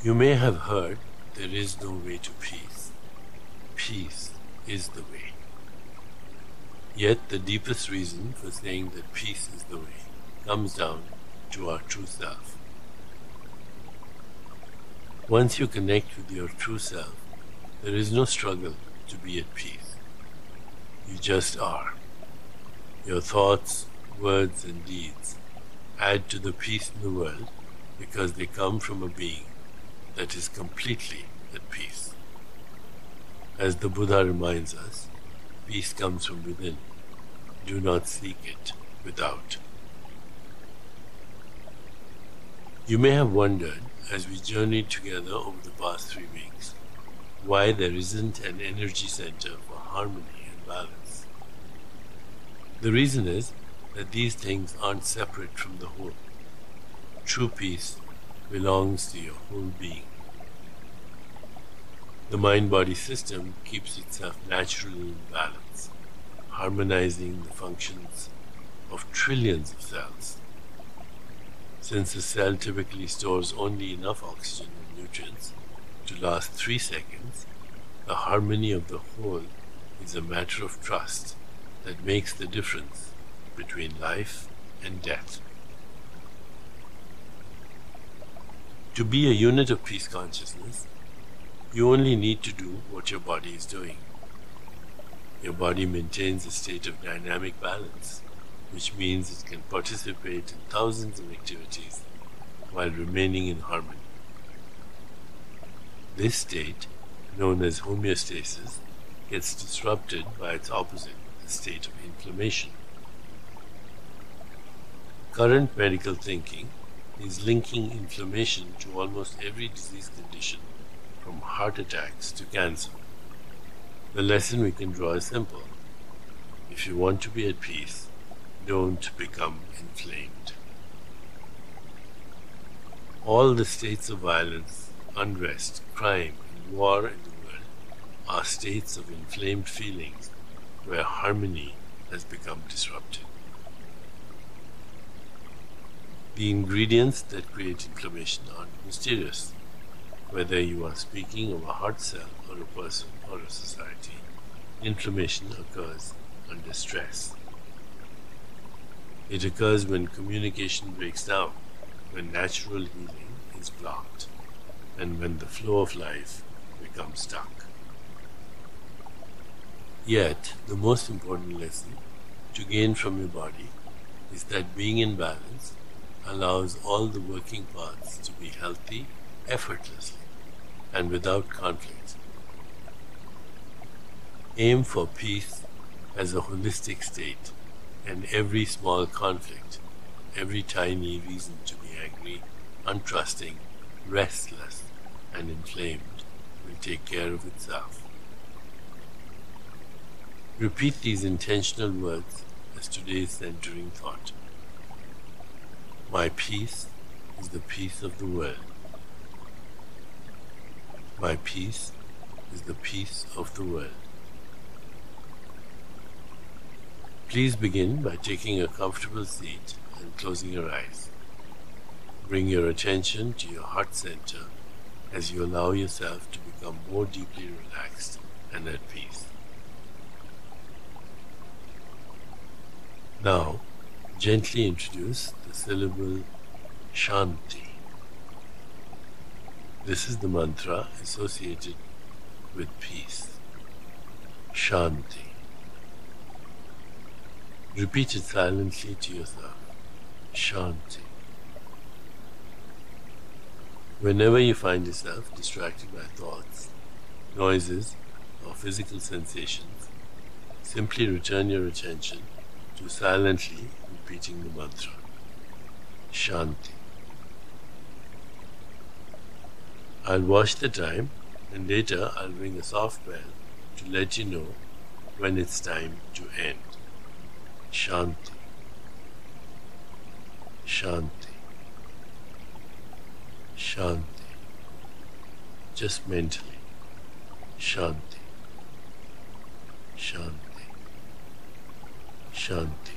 You may have heard there is no way to peace. Peace is the way. Yet the deepest reason for saying that peace is the way comes down to our true self. Once you connect with your true self, there is no struggle to be at peace. You just are. Your thoughts, words, and deeds add to the peace in the world because they come from a being that is completely at peace. As the Buddha reminds us, peace comes from within. Do not seek it without. You may have wondered, as we journeyed together over the past 3 weeks, why there isn't an energy center for harmony and balance. The reason is that these things aren't separate from the whole. True peace belongs to your whole being. The mind-body system keeps itself naturally in balance, harmonizing the functions of trillions of cells. Since a cell typically stores only enough oxygen and nutrients to last 3 seconds, the harmony of the whole is a matter of trust that makes the difference between life and death. To be a unit of peace consciousness, you only need to do what your body is doing. Your body maintains a state of dynamic balance, which means it can participate in thousands of activities while remaining in harmony. This state, known as homeostasis, gets disrupted by its opposite, the state of inflammation. Current medical thinking is linking inflammation to almost every disease condition, from heart attacks to cancer. The lesson we can draw is simple. If you want to be at peace, don't become inflamed. All the states of violence, unrest, crime, and war in the world are states of inflamed feelings where harmony has become disrupted. The ingredients that create inflammation are mysterious. Whether you are speaking of a heart cell or a person or a society, inflammation occurs under stress. It occurs when communication breaks down, when natural healing is blocked, and when the flow of life becomes stuck. Yet, the most important lesson to gain from your body is that being in balance allows all the working parts to be healthy effortlessly and without conflict. Aim for peace as a holistic state, and every small conflict, every tiny reason to be angry, untrusting, restless, and inflamed will take care of itself. Repeat these intentional words as today's centering thought. My peace is the peace of the world. My peace is the peace of the world. Please begin by taking a comfortable seat and closing your eyes. Bring your attention to your heart center as you allow yourself to become more deeply relaxed and at peace. Now, gently introduce the syllable Shanti. This is the mantra associated with peace. Shanti. Repeat it silently to yourself. Shanti. Whenever you find yourself distracted by thoughts, noises, or physical sensations, simply return your attention to silently repeating the mantra. Shanti. I'll watch the time, and later I'll ring a soft bell to let you know when it's time to end. Shanti. Shanti. Shanti. Just mentally. Shanti. Shanti. Shanti.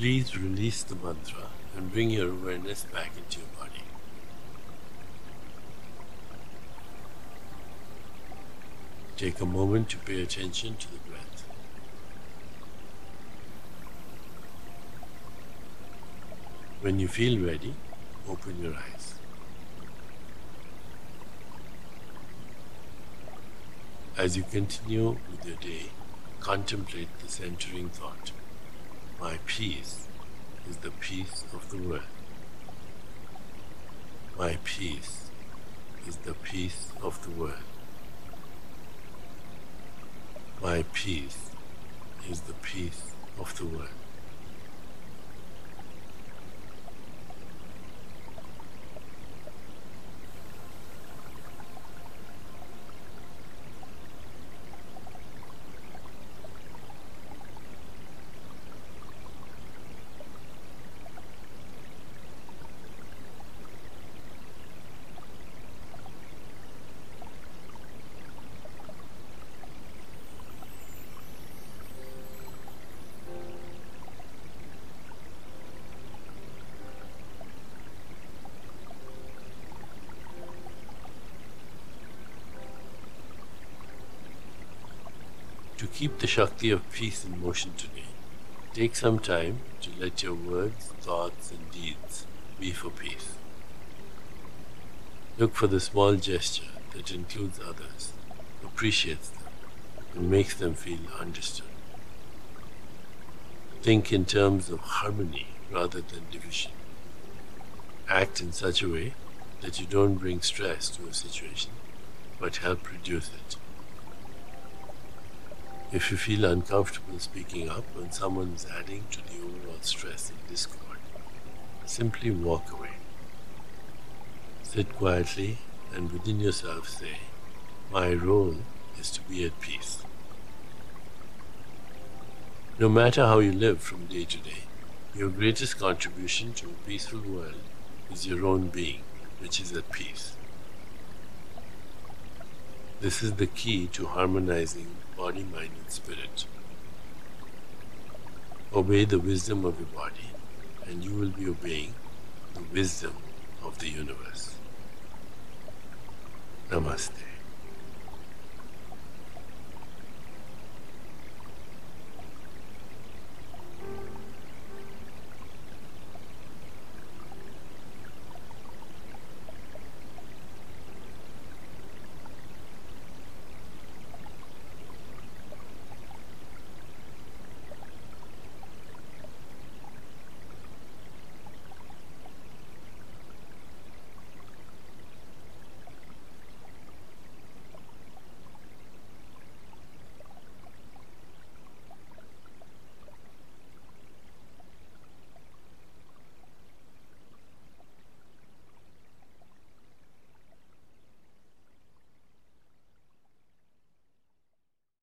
Please release the mantra and bring your awareness back into your body. Take a moment to pay attention to the breath. When you feel ready, open your eyes. As you continue with your day, contemplate the centering thought. My peace is the peace of the world. My peace is the peace of the world. My peace is the peace of the world. To keep the Shakti of peace in motion today, take some time to let your words, thoughts, and deeds be for peace. Look for the small gesture that includes others, appreciates them, and makes them feel understood. Think in terms of harmony rather than division. Act in such a way that you don't bring stress to a situation, but help reduce it. If you feel uncomfortable speaking up when someone is adding to the overall stress and discord, simply walk away. Sit quietly and within yourself say, my role is to be at peace. No matter how you live from day to day, your greatest contribution to a peaceful world is your own being, which is at peace. This is the key to harmonizing body, mind, and spirit. Obey the wisdom of your body, and you will be obeying the wisdom of the universe. Namaste.